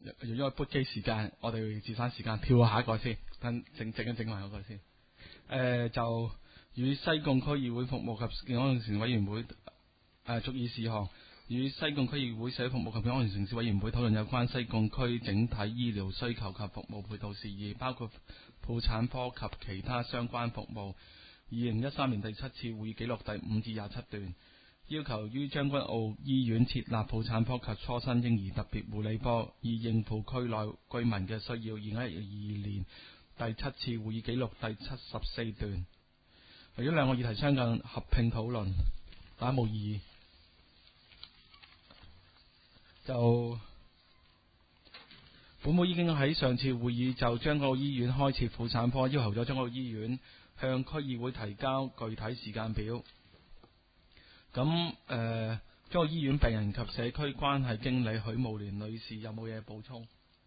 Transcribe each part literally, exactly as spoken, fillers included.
用咗個撥機時間，我哋節省時間跳下一個先，等整整一整埋嗰個先。誒、呃、就與西貢區議會服務及健康城市委員會誒逐議事項，與西貢區議會社會服務及健康城市委員會討論有關西貢區整體醫療需求及服務配套事宜，包括婦產科及其他相關服務。二零一三年第七次會議記錄第五至廿七段，要求於將軍澳醫院設立婦產科及初生嬰兒特別護理科，以應付區內居民嘅需要。二零一二年第七次會議記錄第七十四段，為咗兩個議題相近，合併討論，大家冇異議。就本會已經喺上次會議就將軍澳醫院開設婦產科，要求咗將軍澳醫院向區議會提交具體時間表。咁誒，將軍澳醫院病人及社區關係經理許慕蓮女士有冇嘢補充？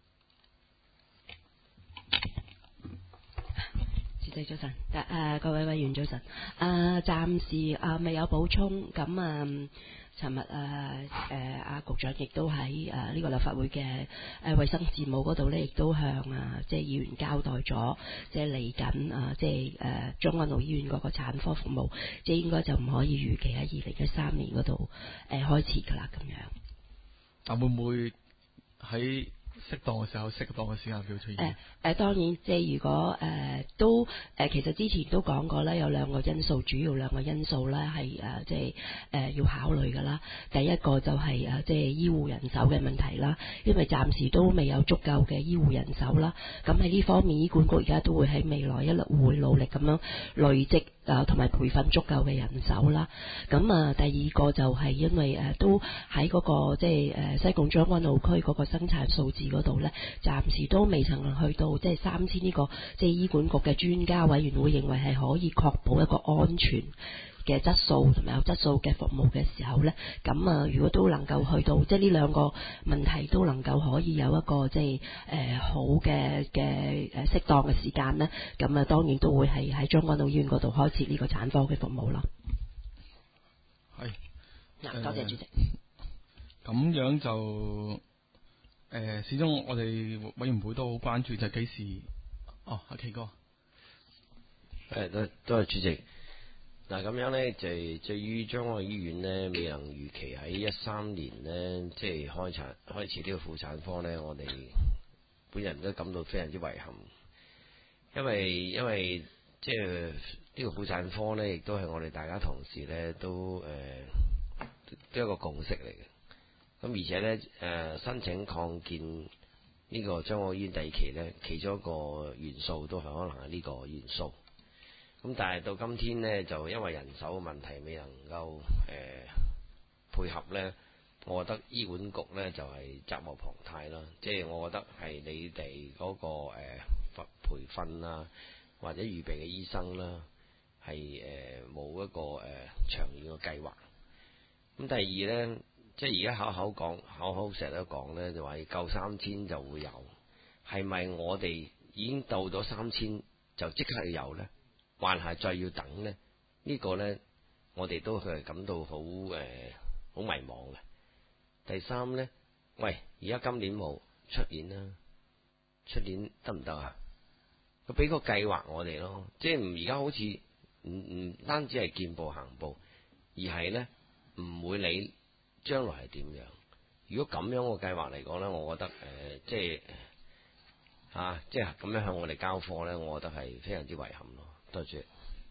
主席早晨，誒、呃、各位委員早晨。誒、呃、暫時誒、呃、未有補充。咁啊，尋日誒誒阿局長亦都喺誒呢個立法會嘅誒衞生事務嗰度咧，亦都向啊即係議員交代咗，即係嚟緊啊即係誒將軍澳醫院嗰個產科服務，即係應該就唔可以預期喺二零一三年嗰度誒開始㗎啦咁樣。 但會唔會喺適當嘅時候、適當嘅時間表出現？ 誒誒、呃，當然，即係如果誒、呃、都誒、呃，其實之前都講過咧，有兩個因素，主要兩個因素咧係誒即係誒、呃、要考慮㗎啦。第一個就係、是、誒即係醫護人手嘅問題啦，因為暫時都未有足夠嘅醫護人手啦。咁喺呢方面，醫管局而家都會喺未來一路會努力咁樣累積誒同埋培訓足夠嘅人手啦。咁啊，第二個就係因為誒、呃、都喺嗰、那個即係誒西貢將軍澳區嗰個生產數字嗰度咧，暫時都未曾去到即係三千呢個即係醫管局嘅專家委員會認為係可以確保一個安全嘅質素同埋有質素嘅服務嘅時候咧，咁啊如果都能夠去到即係呢兩個問題都能夠可以有一個即係誒、呃、好嘅嘅誒適當嘅時間咧，咁啊當然都會係喺將軍澳醫院嗰度開設呢個產科嘅服務啦。 係， 嗱，多謝主席。 咁樣就誒、呃，始終我哋委員會都好關注就係幾時？哦，阿奇哥， 誒都都係主席。嗱咁樣咧，就係對於將軍澳醫院咧未能預期喺一三年咧，即係開產開始呢個婦產科咧，我哋本人都感到非常之遺憾，因為因為即係呢個婦產科咧，亦都係我哋大家同事咧都誒、呃、都一個共識嚟嘅。咁而且咧誒、呃、申請擴建呢個將軍澳醫院第二期咧，其中一個元素都係可能係呢個元素。咁但係到今天呢，就因為人手嘅問題未能夠誒、呃、配合呢，我覺得醫管局呢就係、是、責無旁貸啦。即係我覺得係你哋嗰、那個誒、呃、培訓啊，或者預備嘅醫生啦，係誒冇一個誒、呃、長遠嘅計劃。咁第二呢，即係而家口口講口口成日都講呢，就話夠三千就會有，係咪我哋已經到咗三千就即刻要有呢？還係再要等呢？呢、這個呢，我哋都係感到好誒好迷茫嘅。第三呢，喂，而家今年冇出年啦，出年得唔得啊？佢俾個計劃我哋咯，即係而家好似唔唔單止係見步行步，而係呢唔會理將來係點樣。如果咁樣個計劃嚟講呢，我覺得誒、呃、即係啊，即係咁樣向我哋交貨呢，我覺得係非常之遺憾咯。多謝。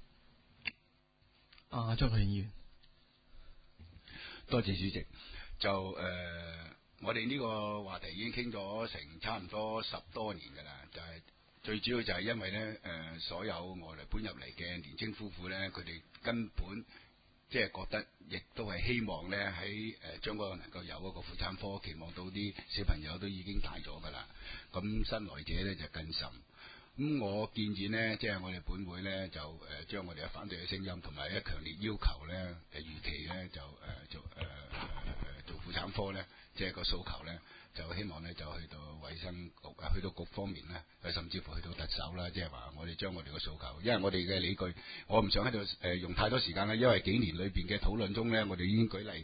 啊，張國鈞議員， 多謝主席。就誒、呃，我哋呢個話題已經傾咗成差唔多十多年㗎啦。就係、是、最主要就係因為咧誒、呃，所有外來搬入嚟嘅年青夫婦咧，佢哋根本即係覺得，亦都係希望咧喺誒將軍澳能夠有一個婦產科，期望到啲小朋友都已經大咗㗎啦。咁新來者咧就更甚。咁我建議呢，即係我哋本會呢，就誒將我哋嘅反對嘅聲音同埋一強烈要求呢，誒預期呢，就誒做誒做婦產科呢，即係個訴求呢，就希望呢，就去到衛生局啊，去到局方面呢，甚至乎去到特首啦，即係話我哋將我哋嘅訴求，因為我哋嘅理據，我唔想喺度誒用太多時間啦，因為幾年裏邊嘅討論中呢，我哋已經舉例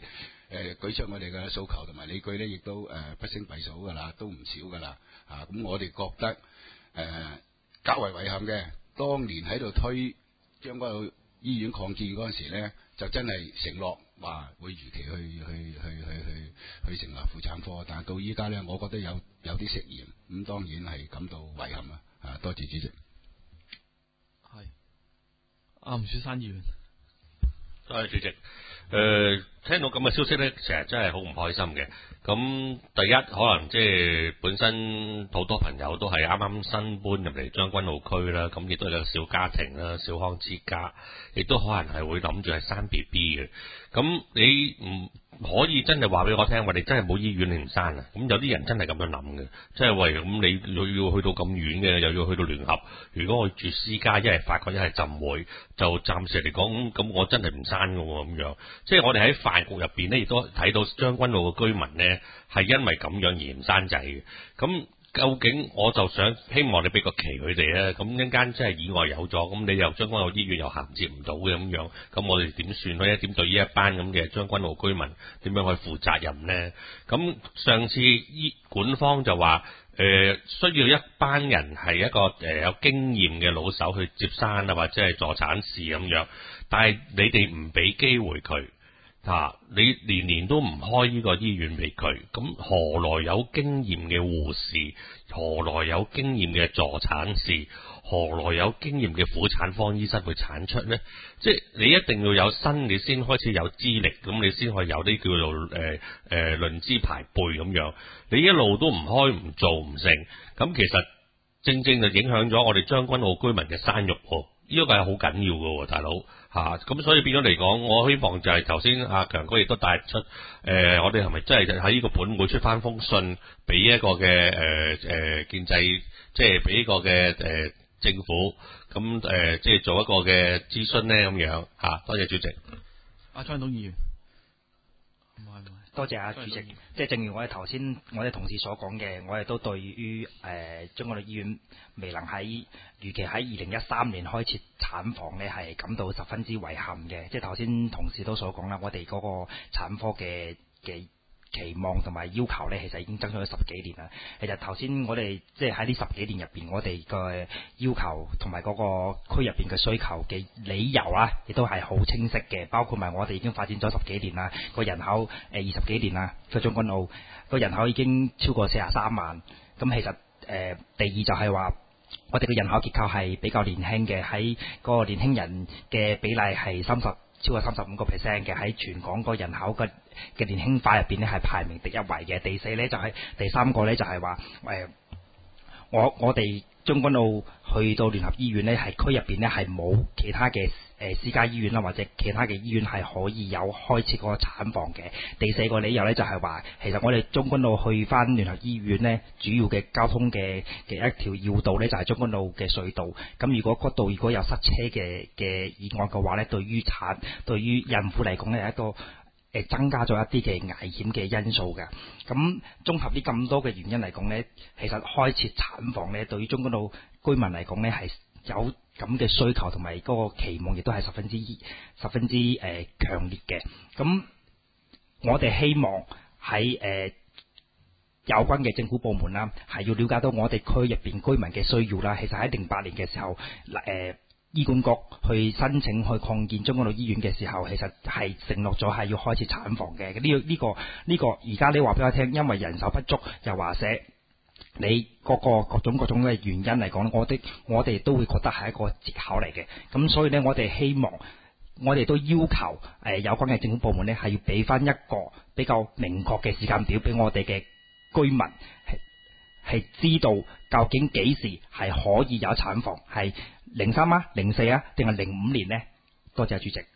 誒舉出我哋嘅訴求同埋理據咧，亦都誒、呃、不勝匕首㗎啦，都唔少㗎啦。啊，咁我哋覺得誒、呃、較為遺憾嘅，當年喺度推將軍澳醫院擴建嗰陣時咧，就真係承諾話會如期去去去去去去成立婦產科，但係到依家咧，我覺得有有啲食言，咁當然係感到遺憾啦。啊，多謝主席。 係阿吳雪山議員， 多謝主席。誒、呃，聽到咁嘅消息咧，成日真係好唔開心嘅。咁第一，可能即係本身好多朋友都係啱啱新搬入嚟將軍澳區啦，咁亦都有小家庭啦、小康之家，亦都可能係會諗住係生 B B 嘅。咁你唔可以真係話俾我聽，話你真係冇醫院你唔生啊？咁有啲人真係咁樣諗嘅，即係喂，咁你又要去到咁遠嘅，又要去到聯合。如果我住私家，一係法國，一係浸會，就暫時嚟講，咁我真係唔生㗎喎咁樣。即係我哋喺飯局入邊呢，亦都睇到將軍澳嘅居民呢，係因為咁樣而唔生仔嘅。咁究竟我就想希望你俾個期佢哋咧，咁一間真係意外有咗，咁你又將軍澳醫院又銜接唔到嘅咁樣，咁我哋點算咧？點對呢一班咁嘅將軍澳居民點樣去負責任呢？咁上次醫管方就話誒、呃、需要一班人係一個誒、呃、有經驗嘅老手去接生啊，或者係助產士咁樣，但係你哋唔俾機會佢。啊！你年年都唔開呢個醫院俾佢，咁何來有經驗嘅護士？何來有經驗嘅助產士？何來有經驗嘅婦產科醫生去產出呢？即係你一定要有新，你先開始有資歷，咁你先可以有啲叫做誒誒論資排輩咁樣。你一路都唔開唔做唔成，咁其實正正就影響咗我哋將軍澳居民嘅生育喎。呢個係好緊要嘅喎，大佬嚇，咁、啊、所以變咗嚟講，我希望就係頭先阿強哥亦都帶出，誒、呃，我哋係咪真係喺呢個本會出翻封信，俾一個嘅誒誒建制，即係俾一個嘅誒、呃、政府，咁誒、呃、即係做一個嘅諮詢咧咁樣嚇、啊。多謝主席。 阿張董議員，唔係唔係。 多謝啊，主席。即係正如我哋頭先我哋同事所講嘅，我哋都對於誒將軍澳醫院未能喺預期喺二零一三年開設產房呢，係感到十分之遺憾嘅。即係頭先同事都所講啦，我哋嗰個產科嘅嘅期望同埋要求呢，其實已經爭取咗十幾年啦。其實頭先我哋即係喺呢十幾年入邊，我哋嘅要求同埋嗰個區入邊嘅需求嘅理由啊，亦都係好清晰嘅。包括埋我哋已經發展咗十幾年啦，個人口誒二十幾年啦，個將軍澳個人口已經超過四十三萬。咁其實誒、呃、第二就係話，我哋嘅人口結構係比較年輕嘅，喺嗰個年輕人嘅比例係三十超過三十五個 percent 嘅，喺全港個人口嘅嘅年輕化入邊咧係排名第一位嘅。第四咧就係、是、第三個咧就係話誒，我我哋將軍澳去到聯合醫院咧，係區入邊咧係冇其他嘅誒、呃、私家醫院啦，或者其他嘅醫院係可以有開設嗰個產房嘅。第四個理由咧就係、是、話，其實我哋將軍澳去翻聯合醫院咧，主要嘅交通嘅嘅一條要道咧就係將軍澳嘅隧道。咁如果嗰度如果有塞車嘅嘅意外嘅話咧，對於產對於孕婦嚟講咧係一個誒增加咗一啲嘅危險嘅因素嘅。咁綜合呢咁多嘅原因嚟講呢，其實開設產房呢，對於將軍澳居民嚟講呢，係有咁嘅需求同埋嗰個期望，亦都係十分之十分之誒、呃、強烈嘅。咁我哋希望喺誒、呃、有關嘅政府部門啦，係要了解到我哋區入邊居民嘅需要啦。其實喺零八年嘅時候，誒、呃醫管局去申請去擴建將軍澳醫院嘅時候，其實係承諾咗係要開設產房嘅。呢、這個呢、這個呢、這個而家你話俾我聽，因為人手不足，又話寫你各個各種各種嘅原因嚟講，我哋我哋都會覺得係一個藉口嚟嘅。咁所以呢，我哋希望我哋都要求誒、呃、有關嘅政府部門呢，係要俾翻一個比較明確嘅時間表俾我哋嘅居民係係知道究竟幾時係可以有產房，係零三啊、零四啊，定係零五年呢？多謝主席。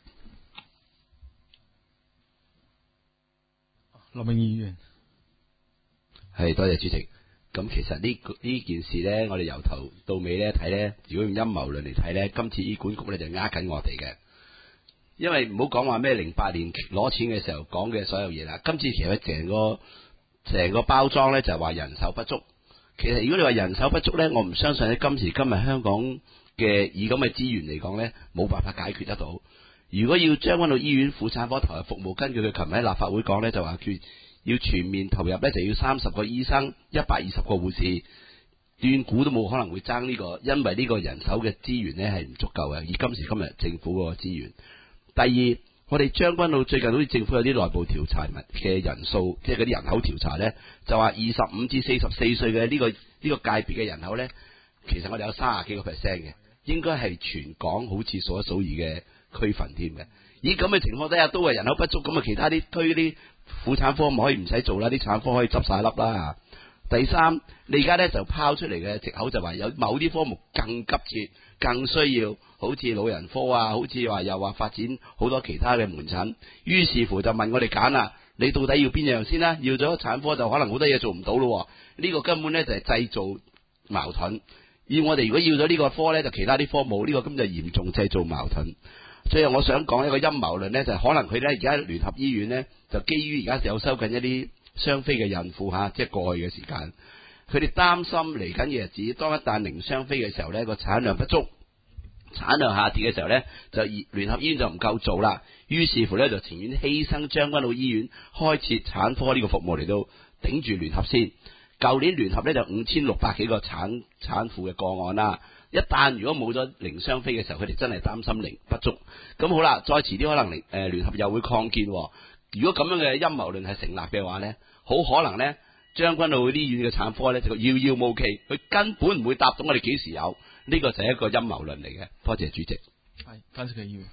林明議員， 係多謝主席。咁其實呢呢件事呢，我哋由頭到尾呢睇呢，如果用陰謀論嚟睇呢，今次醫管局呢就呃緊我哋嘅。因為唔好講話咩零八年攞錢嘅時候講嘅所有嘢啦，今次其實成個成個包裝呢就係話人手不足。其實如果你話人手不足呢，我唔相信喺今時今日香港嘅以咁嘅資源嚟講呢，冇辦法解決得到。 如果要將軍澳醫院婦產科投入服務，根據佢琴日喺立法會講呢，就話佢要全面投入呢，就要三十個醫生、一百二十個護士，斷估都冇可能會爭呢個，因為呢個人手嘅資源呢係唔足夠嘅，以今時今日政府嗰個資源。第二，我哋將軍澳最近好似政府有啲內部調查嘅人數，即係嗰啲人口調查呢，就話二十五至四十四歲嘅呢個呢、呢個界別嘅人口呢，其實我哋有三十幾個 percent 嘅，應該係全港好似數一數二嘅區份添嘅。咦，咁嘅情況底下都係人口不足，咁啊其他啲區啲婦產科咪可以唔使做啦，啲產科可以執晒粒啦。第三，你而家咧就拋出嚟嘅藉口就話有某啲科目更急切、更需要，好似老人科啊，好似話又話發展好多其他嘅門診，於是乎就問我哋揀啦，你到底要邊樣先啦？要咗產科就可能好多嘢做唔到咯，呢、這個根本咧就係製造矛盾。而我哋如果要咗呢個科咧，就其他啲科冇，呢、這個根本就嚴重製造矛盾。最後我想講一個陰謀論咧，就係、是、可能佢咧而家聯合醫院咧就基於而家有收緊一啲雙非嘅孕婦嚇，即係過去嘅時間，佢哋擔心嚟緊嘅日子，當一旦零雙非嘅時候呢，個產量不足、產量下跌嘅時候呢，就聯合醫院就唔夠做啦。於是乎呢，就情願犧牲將軍澳醫院開設產科呢個服務嚟到頂住聯合先。舊年聯合呢，就五千六百幾個產產婦嘅個案啦。一旦如果冇咗零雙非嘅時候，佢哋真係擔心零不足。咁好啦，再遲啲可能零誒聯合又會擴建。如果咁樣嘅陰謀論係成立嘅話呢，好可能呢將軍澳醫院嘅產科呢就遙遙無期，佢根本唔會答到我哋幾時有，呢、這個就係一個陰謀論嚟嘅。多謝主席。 係，跟住佢要。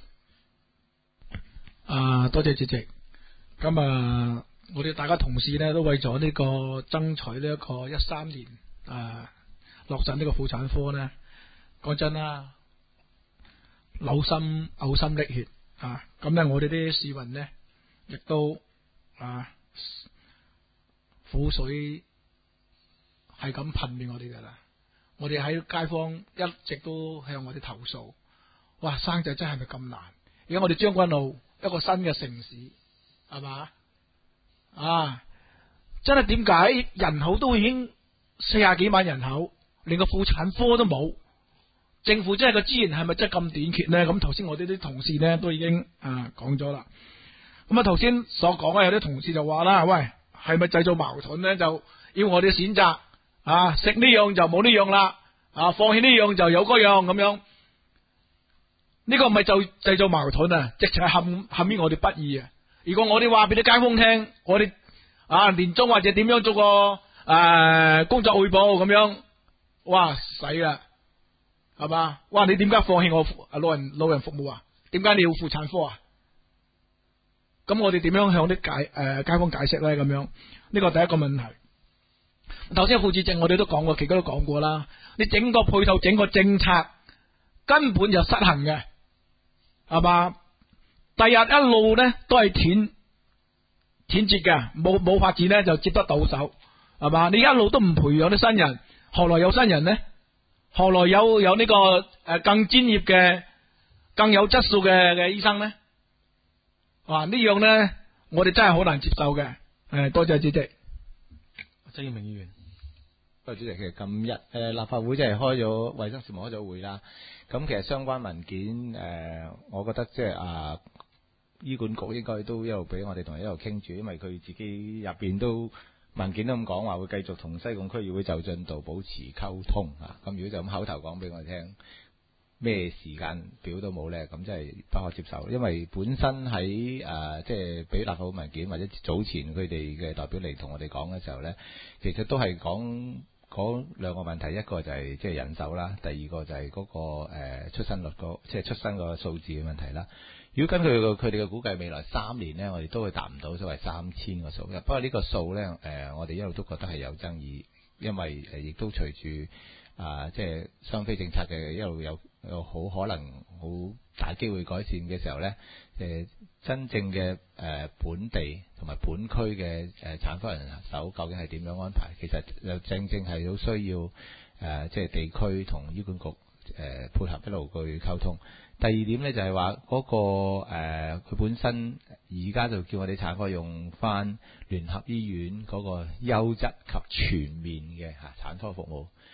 啊，多謝主席。咁啊，我哋大家同事呢都為咗呢個爭取呢一個一三年啊落實呢個婦產科呢，講真啦，扭心嘔心瀝血啊！咁呢，我哋啲市民呢，亦都啊苦水係咁噴俾我哋噶啦，我哋喺街坊一直都向我哋投訴，哇，生仔真係咪咁難？而家我哋將軍澳一個新嘅城市，係嘛啊？真係點解人口都已經四十幾萬人口，連個婦產科都冇？政府真係個資源係咪真係咁短缺呢？咁頭先我哋啲同事呢都已經啊講咗啦。咁啊頭先所講咧，有啲同事就話啦，喂，係咪製造矛盾呢？就要我哋選擇啊，食呢樣就冇呢樣啦，啊，放棄呢樣就有嗰樣咁樣。呢個唔係就製造矛盾啊，直情係陷陷於我哋不義啊！如果我哋話俾啲街坊聽，我哋啊年終或者點樣做個誒、呃、工作匯報咁樣，哇死啦！係嘛？哇！你點解放棄我老人老人服務啊？點解你要婦產科啊？咁我哋點樣向啲解誒、呃、街坊解釋咧？咁樣呢個第一個問題。頭先副主席我哋都講過，其他都講過啦。你整個配套、整個政策根本就失衡嘅，係嘛？第日一路咧都係斷斷絕嘅，冇冇發展咧就接得到手，係嘛？你一路都唔培養啲新人，何來有新人呢？何來有有呢個誒更專業嘅、更有質素嘅嘅醫生呢？哇！呢樣呢，我哋真係好難接受嘅。誒，多謝主席。 曾耀明議員， 多謝主席。其實今日誒立法會即係開咗衛生事務開咗會啦。咁其實相關文件誒、呃，我覺得即係啊，醫管局應該都一路俾我哋同一路傾住，因為佢自己入邊都。文件都咁講話會繼續同西貢區議會就進度保持溝通啊！咁如果就咁口頭講俾我聽，咩時間表都冇呢？咁真係不可接受。因為本身喺誒即係俾立法會文件或者早前佢哋嘅代表嚟同我哋講嘅時候呢，其實都係講講兩個問題，一個就係即係人手啦，第二個就係嗰、嗰個、呃、出生率個即係出生個數字嘅問題啦。如果根據佢哋嘅估計，未來三年呢，我哋都會達唔到所謂三千個數。不過呢個數呢，誒、呃，我哋一路都覺得係有爭議，因為誒亦都隨住啊，即係雙非政策嘅一路有有好可能好大機會改善嘅時候呢，誒、呃，真正嘅誒、呃、本地同埋本區嘅誒產科人手究竟係點樣安排？其實就正正係好需要誒、呃，即係地區同醫管局誒、呃、配合一路去溝通。第二點咧就係話嗰個誒，佢、呃、本身而家就叫我哋產科用翻聯合醫院嗰個優質及全面嘅嚇產科服務。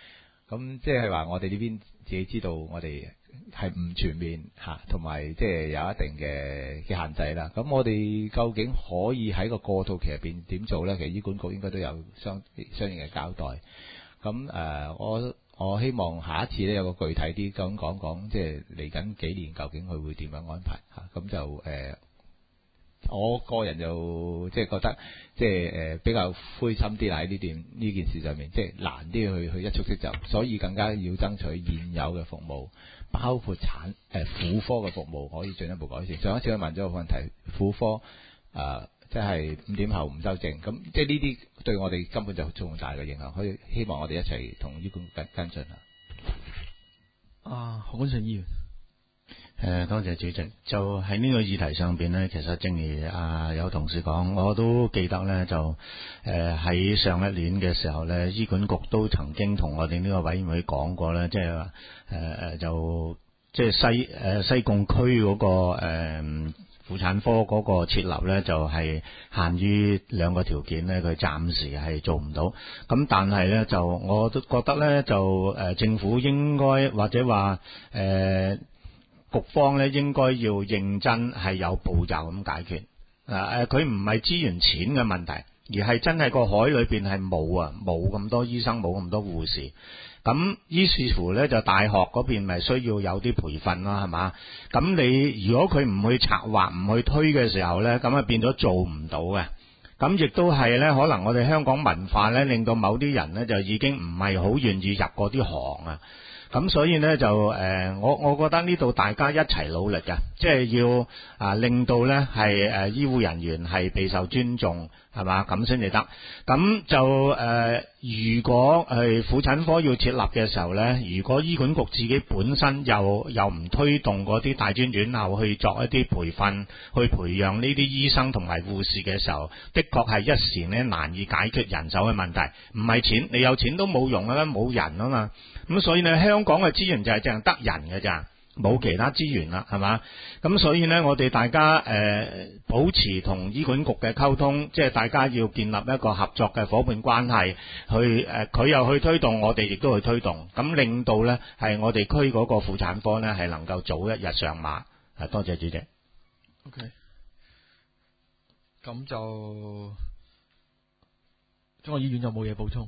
咁即係話我哋呢邊自己知道我哋係唔全面嚇，同埋即係有一定嘅嘅限制啦。咁我哋究竟可以喺個過渡期入邊點做呢？其實醫管局應該都有相相應嘅交代。咁誒、呃，我我希望下一次咧有個具體啲咁講講，即係嚟緊幾年究竟佢會點樣安排嚇？咁就誒。呃我個人就即係覺得，即係誒比較灰心啲啦喺呢段呢件事上面，即係難啲去去一觸即就，所以更加要爭取現有嘅服務，包括產誒婦科嘅服務可以進一步改善。上一次我問咗個問題，婦科誒即係五點後唔修正，咁即係呢啲對我哋根本就重大嘅影響，可以希望我哋一齊同醫管局跟跟進啊。 啊，何君信醫員。 誒，多謝主席。就喺呢個議題上邊呢，其實正如啊有同事講，我都記得呢，就誒喺、呃、上一年嘅時候呢，醫管局都曾經同我哋呢個委員會講過呢，即係話誒誒就即係西誒、呃、西貢區嗰、那個誒婦、呃、產科嗰個設立呢，就係、是、限於兩個條件呢，佢暫時係做唔到。咁但係呢，就我都覺得呢，就誒、呃、政府應該或者話誒。呃局方咧應該要認真係有步驟咁解決，誒誒佢唔係資源錢嘅問題，而係真係個海裏邊係冇啊，冇咁多醫生，冇咁多護士，咁於是乎咧就大學嗰邊咪需要有啲培訓啦，係嘛？咁你如果佢唔去策劃、唔去推嘅時候咧，咁啊變咗做唔到嘅。咁亦都係咧，可能我哋香港文化咧，令到某啲人咧就已經唔係好願意入嗰啲行啊。咁所以呢，就誒、呃，我我覺得呢度大家一齊努力嘅，即係要啊令到呢係誒醫護人員係備受尊重，係嘛，咁先至得。咁就誒、呃，如果係婦產科要設立嘅時候呢，如果醫管局自己本身又又唔推動嗰啲大專院校去作一啲培訓，去培養呢啲醫生同埋護士嘅時候，的確係一時呢難以解決人手嘅問題。唔係錢，你有錢都冇用啊，冇人啊嘛。咁所以呢，香港嘅資源就係淨係得人嘅咋，冇其他資源啦，係嘛？咁所以呢，我哋大家誒、呃、保持同醫管局嘅溝通，即係大家要建立一個合作嘅伙伴關係，去誒佢、呃、又去推動，我哋亦都去推動，咁令到呢係我哋區嗰個婦產科呢係能夠早一日上馬。係多謝主席。 OK，咁就中國醫院有冇嘢補充？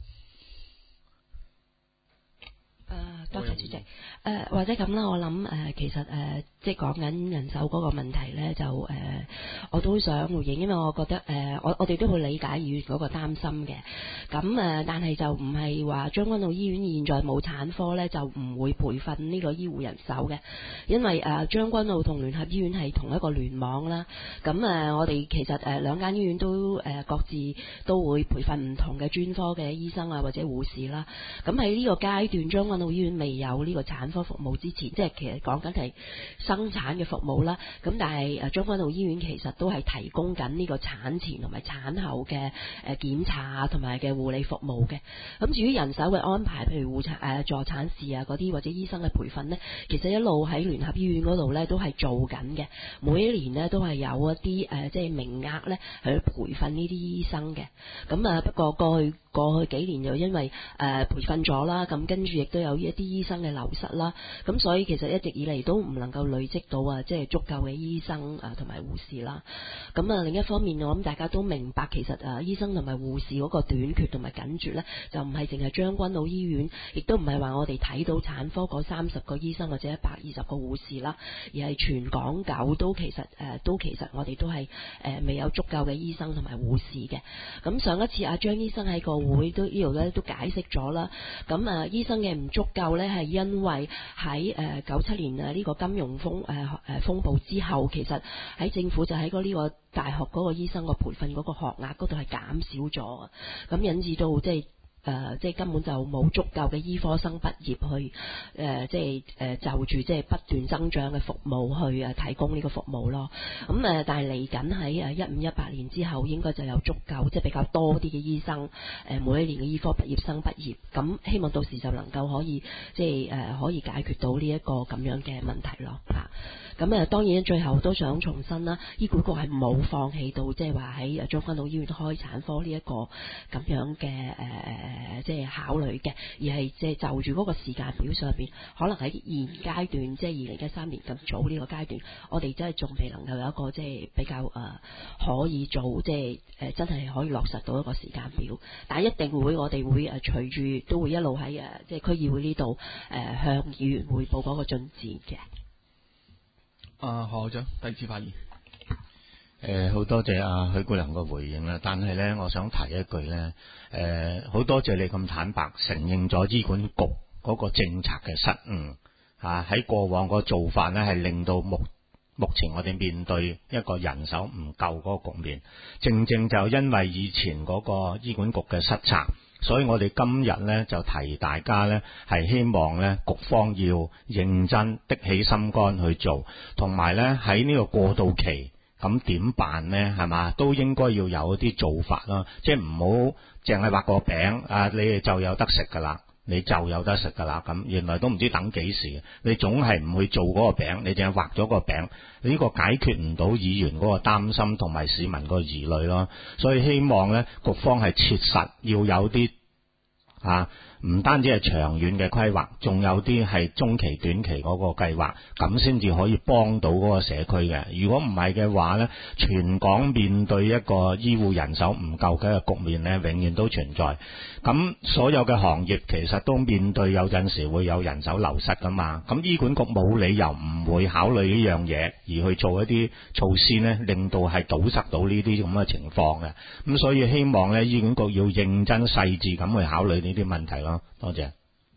誒、呃，多謝主席。誒、呃，或者咁啦，我諗誒、呃，其實誒、呃，即係講緊人手嗰個問題咧，就誒、呃，我都想回應，因為我覺得誒、呃，我我哋都會理解議員嗰個擔心嘅。咁誒、呃，但係就唔係話將軍澳醫院現在冇產科咧，就唔會培訓呢個醫護人手嘅，因為誒、呃、將軍澳同聯合醫院係同一個聯網啦。咁誒、呃，我哋其實誒兩間醫院都誒、呃、各自都會培訓唔同嘅專科嘅醫生啊或者護士啦。咁喺呢個階段，將軍澳醫院未有呢個產科服務之前，即係其實講緊係生產嘅服務啦。咁但係誒將軍澳醫院其實都係提供緊呢個產前同埋產後嘅誒檢查啊同埋嘅護理服務嘅。咁至於人手嘅安排，譬如護產誒助產士啊嗰啲或者醫生嘅培訓呢，其實一路喺聯合醫院嗰度呢都係做緊嘅。每一年呢都係有一啲誒即係名額呢去培訓呢啲醫生嘅。咁啊不過過去過去幾年就因為誒、呃、培訓咗啦，咁跟住亦都有一啲醫生嘅流失啦，咁所以其實一直以嚟都唔能夠累積到啊，即係足夠嘅醫生啊同埋護士啦。咁啊另一方面，我諗大家都明白，其實啊醫生同埋護士嗰個短缺同埋緊絀呢，就唔係淨係將軍澳醫院，亦都唔係話我哋睇到產科嗰三十個醫生或者一百二十個護士啦，而係全港九都其實誒、呃、都其實我哋都係誒、呃、未有足夠嘅醫生同埋護士嘅。咁上一次阿張醫生喺個會都呢度咧都解釋咗啦。咁啊醫生嘅唔足夠咧，係因為喺誒九七年啊呢個金融風誒誒風暴之後，其實喺政府就喺個呢個大學嗰個醫生個培訓嗰個學額嗰度係減少咗，咁引致到即係。誒、呃，即係根本就冇足夠嘅醫科生畢業去誒、呃，即係誒、呃、就住即係不斷增長嘅服務去誒提供呢個服務咯。咁、嗯、誒，但係嚟緊喺誒一五一八年之後，應該就有足夠即係比較多啲嘅醫生誒、呃，每一年嘅醫科畢業生畢業。咁希望到時就能夠可以即係誒、呃、可以解決到呢一個咁樣嘅問題咯嚇。咁誒當然最後都想重申啦，醫管局係冇放棄到即係話喺將軍澳醫院開產科呢一個咁樣嘅誒誒。 誒即係考慮嘅，而係即係就住嗰個時間表上邊，可能喺現階段即係二零一三年咁早呢個階段，我哋真係仲未能夠有一個即係比較誒、呃、可以做即係誒、呃、真係可以落實到一個時間表，但係一定會我哋會誒隨住都會一路喺誒即係區議會呢度誒向議員匯報嗰個進展嘅。 啊，何校長第二次發言。 誒好多謝阿許姑娘個回應啦，但係咧，我想提一句咧，誒好多謝你咁坦白承認咗醫管局嗰個政策嘅失誤啊，喺過往個做法咧係令到目目前我哋面對一個人手唔夠嗰個局面，正正就因為以前嗰個醫管局嘅失策，所以我哋今日咧就提大家咧係希望咧局方要認真的起心肝去做，同埋咧喺呢個過渡期。咁點辦呢？係嘛，都應該要有一啲做法啦，即係唔好淨係畫個餅啊，你哋就有得食噶啦，你就有得食噶啦。咁原來都唔知等幾時，你總係唔去做嗰個餅，你淨係畫咗個餅，呢個解決唔到議員嗰個擔心同埋市民個疑慮咯。所以希望呢局方係切實要有啲啊。唔單止係長遠嘅規劃，仲有啲係中期、短期嗰個計劃，咁先至可以幫到嗰個社區嘅。如果唔係嘅話呢，全港面對一個醫護人手唔夠嘅局面呢，永遠都存在。咁所有嘅行業其實都面對有陣時會有人手流失噶嘛。咁醫管局冇理由唔會考慮呢樣嘢，而去做一啲措施呢，令到係堵塞到呢啲咁嘅情況嘅。咁所以希望呢，醫管局要認真細緻咁去考慮呢啲問題咯。多謝。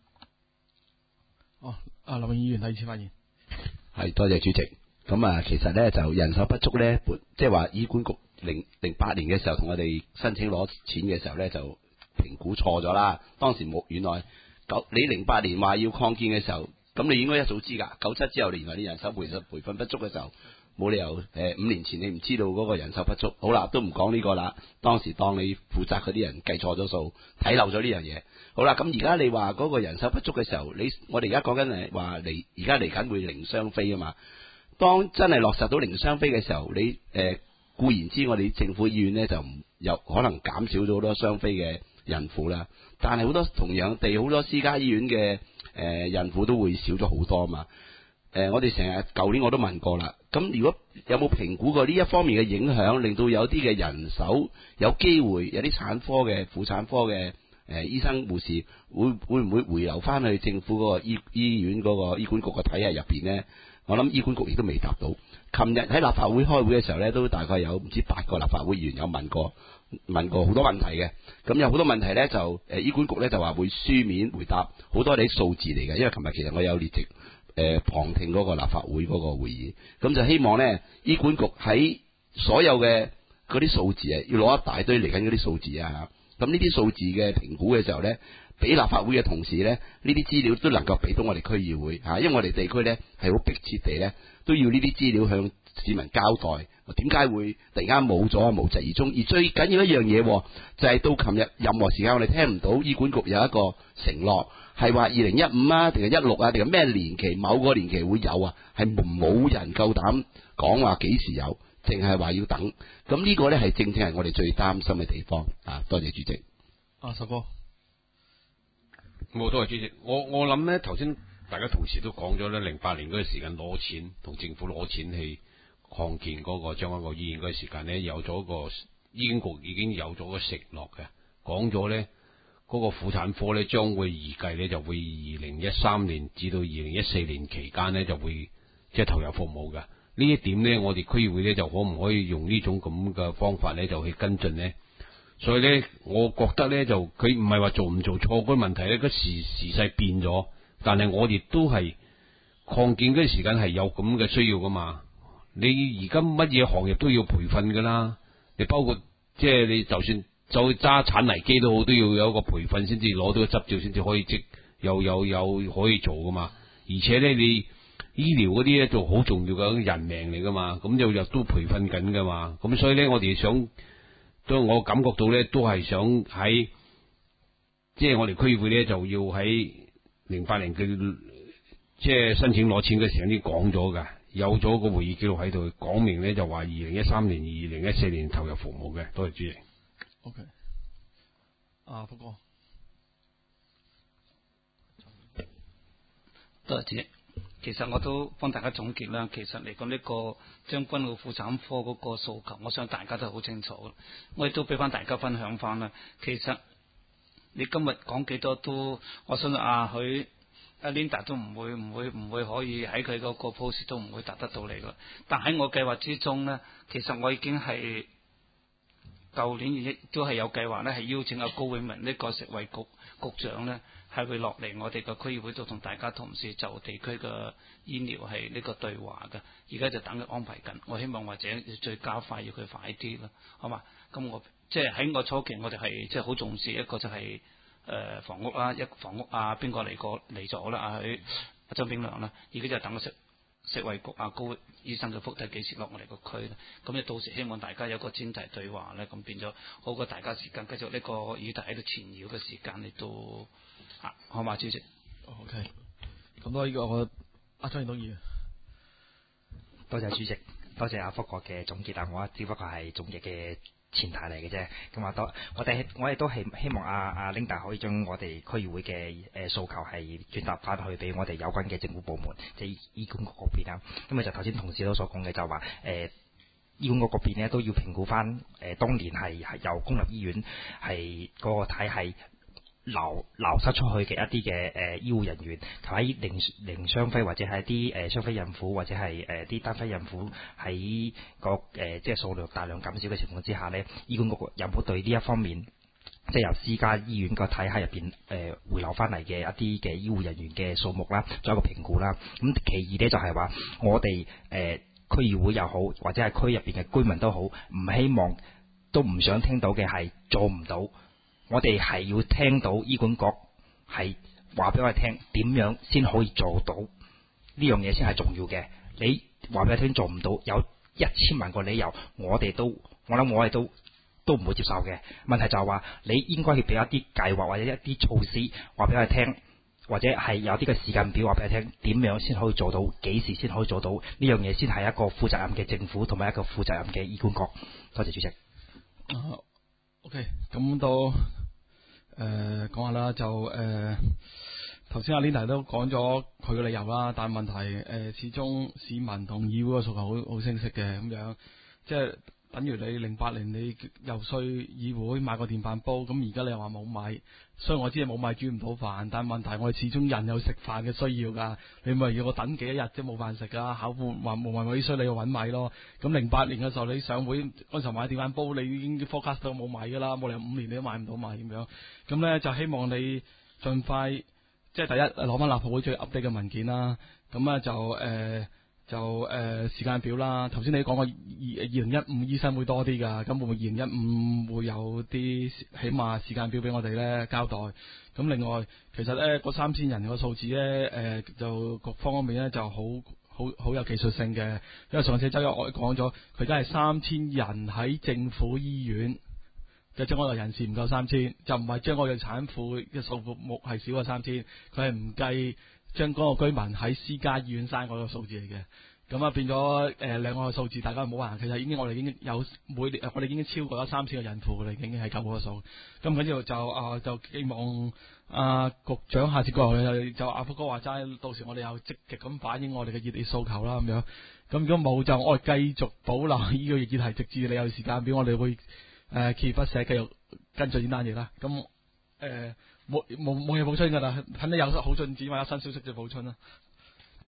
哦，啊，林議員第二次發言。 係，多謝主席。咁啊，其實咧就人手不足咧，即係話醫管局零零八年嘅時候同我哋申請攞錢嘅時候咧，就評估錯咗啦。當時冇，原來九你零八年話要擴建嘅時候，咁你應該一早知㗎。九七之後，原來你人手培訓培訓不足嘅時候，冇理由誒五年前你唔知道嗰個人手不足。好啦，都唔講呢個啦。當時當你負責嗰啲人計錯咗數，睇漏咗呢樣嘢。好啦，咁而家你話嗰個人手不足嘅時候，你我哋而家講緊誒話嚟，而家嚟緊會零雙飛啊嘛。當真係落實到零雙飛嘅時候，你誒、呃、固然知我哋政府醫院咧就唔有可能減少咗好多雙飛嘅孕婦啦，但係好多同樣地好多私家醫院嘅誒、呃、孕婦都會少咗好多啊嘛。誒、呃，我哋成日舊年我都問過啦，咁如果有冇評估過呢一方面嘅影響，令到有啲嘅人手有機會有啲產科嘅婦產科嘅誒、呃、醫生護士會會唔會回流翻去政府嗰個醫醫院嗰個醫管局嘅體系入邊呢？我諗醫管局亦都未答到。琴日喺立法會開會嘅時候咧，都大概有唔知八個立法會議員有問過問過好多問題嘅。咁有好多問題咧，就誒醫管局咧就話會書面回答，好多啲數字嚟嘅。因為琴日其實我有列席誒、呃、旁聽嗰個立法會嗰個會議，咁就希望咧醫管局喺所有嘅嗰啲數字啊，要攞一大堆嚟緊嗰啲數字啊。咁呢啲數字嘅評估嘅時候咧，俾立法會嘅同事咧，呢啲資料都能夠俾到我哋區議會嚇，因為我哋地區咧係好迫切地咧都要呢啲資料向市民交代。點解會突然間冇咗無疾而終？而最緊要一樣嘢就係、是、到琴日任何時間我哋聽唔到醫管局有一個承諾，係話二零一五啊，定係一六啊，定係咩年期某個年期會有啊？係冇人夠膽講話幾時有，淨係話要等。咁呢個咧係正正係我哋最擔心嘅地方啊！多謝主席。 啊，十哥。 冇多謝主席，我我諗咧，頭先大家同事都講咗咧，零八年嗰個時間攞錢同政府攞錢去擴建嗰個將軍澳醫院嗰個時間咧，有咗個醫管局已經有咗個承諾嘅，講咗咧嗰個婦產科咧將會預計咧就會二零一三年至到二零一四年期間咧就會即係投入服務嘅。呢一點咧，我哋區議會咧就可唔可以用呢種咁嘅方法咧就去跟進咧？所以咧，我覺得咧就佢唔係話做唔做錯嗰個問題咧，個時時勢變咗，但係我哋都係擴建嗰啲時間係有咁嘅需要噶嘛。你而家乜嘢行業都要培訓噶啦，你包括即係你就算就揸鏟泥機都好，都要有一個培訓先至攞到個執照，先至可以即有有有可以做噶嘛。而且咧，你醫療嗰啲咧就好重要嘅人命嚟噶嘛，咁就又都培訓緊噶嘛。咁所以咧，我哋想。所以我感覺到咧，都係想喺即係我哋區議會咧，就要喺零八年嘅即係申請攞錢嘅時候已經講咗㗎，有咗個會議記錄喺度，講明咧就話二零一三年、二零一四年投入服務嘅。多謝主席。 O K。啊，福哥。 多謝主席。其實我都幫大家總結啦。其實嚟講呢個將軍澳婦產科嗰個訴求，我想大家都好清楚。我亦都俾翻大家分享翻啦。其實你今日講幾多都，我相信阿許阿 Linda 都唔會唔會唔會可以喺佢嗰個 post 都唔會達得到你噶。但喺我計劃之中呢，其實我已經係舊年亦都係有計劃呢，係邀請阿高永文呢個食衛局局長呢，係會落嚟我哋個區議會度同大家同事就地區嘅醫療係呢個對話嘅。而家就等佢安排緊，我希望或者最加快要佢快啲啦，好嘛？咁我即係喺我初期我哋係即係好重視一個就係、是、誒、呃、房屋啦，一房屋啊邊個嚟過嚟咗啦？阿許阿周炳良啦，而家就等個食食衛局啊高醫生嘅福睇幾時落我哋個區咧？咁你到時希望大家有個專題對話咧，咁變咗好過大家時間繼續呢個議題喺度纏繞嘅時間，你都啊好嘛，主席 ？OK，咁多呢個我阿張宇東議員， 多謝主席，多謝阿福國嘅總結啊！我只不過係總結嘅前提嚟嘅啫。咁啊，多我哋我哋都係希望阿阿 Linda 可以將我哋區議會嘅誒訴求係轉達翻去俾我哋有關嘅政府部門，即係醫管局嗰邊啦。咁啊就頭先同事都所講嘅就話誒醫管局嗰邊咧都要評估翻誒當年係係由公立醫院係嗰個體系流流失出去嘅一啲嘅誒醫護人員，喺零零雙非或者係啲誒雙非孕婦或者係誒啲單非孕婦喺個誒、呃、即係數量大量減少嘅情況之下呢，醫管局有冇對呢一方面即係由私家醫院個體系入邊誒回流翻嚟嘅一啲嘅醫護人員嘅數目啦，做一個評估啦。咁其二呢，就係話我哋誒、呃、區議會又好，或者係區入邊嘅居民都好，唔希望都唔想聽到嘅係做唔到。我哋係要聽到醫管局係話俾我哋聽點樣先可以做到呢樣嘢先係重要嘅。你話俾我聽做唔到，有一千萬個理由，我哋都我諗我哋都都唔會接受嘅。問題就係話你應該要俾一啲計劃或者一啲措施話俾我哋聽，或者係有啲嘅時間表話俾我哋聽，點樣先可以做到，幾時先可以做到呢樣嘢，先係一個負責任嘅政府同埋一個負責任嘅醫管局。多謝主席。 啊 OK， 咁都誒講下啦，就誒頭先阿 Linda 都講咗佢嘅理由啦，但係問題誒、呃、始終市民同議會嘅訴求好好清晰嘅咁樣，即係等於你零八年你游說議會買個電飯煲，咁而家你又話冇米，所以我知係冇米煮唔到飯，但係問題我哋始終人有食飯嘅需要㗎，你咪要我等幾一日即冇飯食㗎，考戶話冇米嗰啲需要你要揾米咯。咁零八年嘅時候你上會嗰陣時候買電飯煲，你已經 forecast 到冇米㗎啦，冇理由五年你都買唔到米咁樣。咁咧就希望你盡快即係第一攞翻立法會最 update 嘅文件啦。咁啊就誒。呃就誒、呃、時間表啦，頭先你講過二二零一五醫生會多啲㗎，咁會唔會二零一五會有啲起碼時間表俾我哋咧交代？咁另外其實咧嗰三千人個數字咧誒、呃、就各方面咧就好好好有技術性嘅，因為上次周一我講咗，佢而家係三千人喺政府醫院嘅將嗰度人士唔夠三千，就唔係將嗰個產婦嘅數目係少過三千，佢係唔計。將嗰個居民喺私家醫院生嗰個數字嚟嘅，咁啊變咗誒兩個數字，大家唔好話，其實已經我哋已經有每年我哋已經超過咗三千個孕婦，我哋已經係夠嗰個數。咁跟住就啊、呃、就希望啊、呃、局長下次過嚟就阿福哥話齋，到時我哋又積極咁反映我哋嘅熱烈訴求啦咁樣。咁如果冇就我哋繼續保留呢個議題，直至你有時間表，我哋會誒鍥而不捨繼續跟進呢單嘢啦。咁誒。冇冇冇嘢補充㗎啦，肯定有好進展或者新消息就補充啦。